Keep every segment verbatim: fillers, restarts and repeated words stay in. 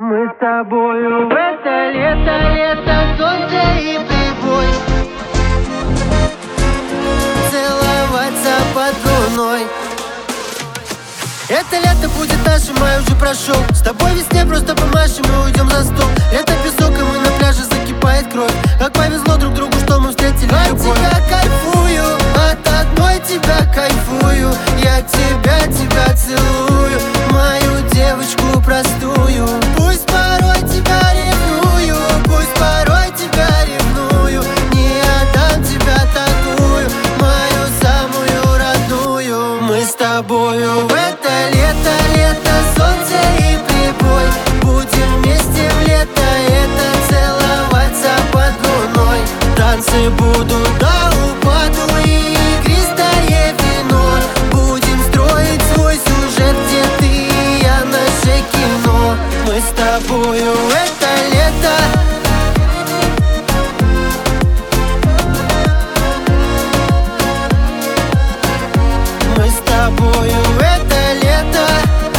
Мы с тобою в это лето, лето, солнце и прибой, целоваться под луной. Это лето будет нашим, май уже прошел. С тобой весне просто помашем и уйдем за стол. Лето песок, и мы на пляже, закипает кровь. Как повезло друг другу, что мы встретили любовь. От тебя кайфую, от одной тебя кайфую. Я тебя, тебя целую, мою девочку простую. Пусть порой тебя ревную, пусть порой тебя ревную. Не отдам тебя такую, мою самую родную. Мы с тобою в это лето, лето, солнце и прибой. Будем вместе в лето это целоваться под луной. Танцы будут до упаду и игристое вино. Будем строить свой сюжет, где ты и я, наше кино. Мы с тобою в это лето. Мы с тобою в это лето.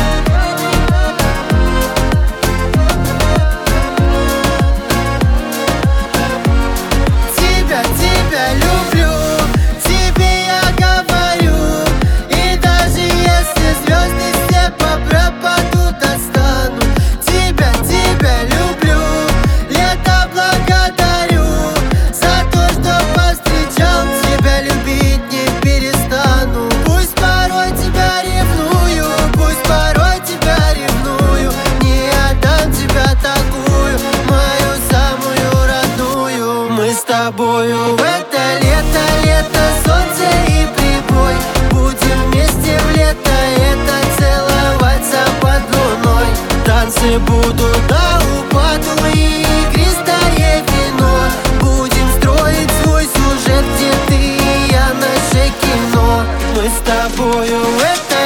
Тебя, тебя люблю, тебе я говорю. И даже если звезды все пропадут, достану. Тебя, тебя люблю, лето благодарю за то, что повстречал. Тебя любить не перестану. Пусть порой тебя ревную, пусть порой тебя ревную. Не отдам тебя такую, мою самую родную. Мы с тобою в это лето, лето, солнце и прибой. Будем вместе в лето это целоваться под луной. Танцы будут до упаду и игристое вино. Будем строить свой сюжет, где ты и я, наше кино. Мы с тобою в это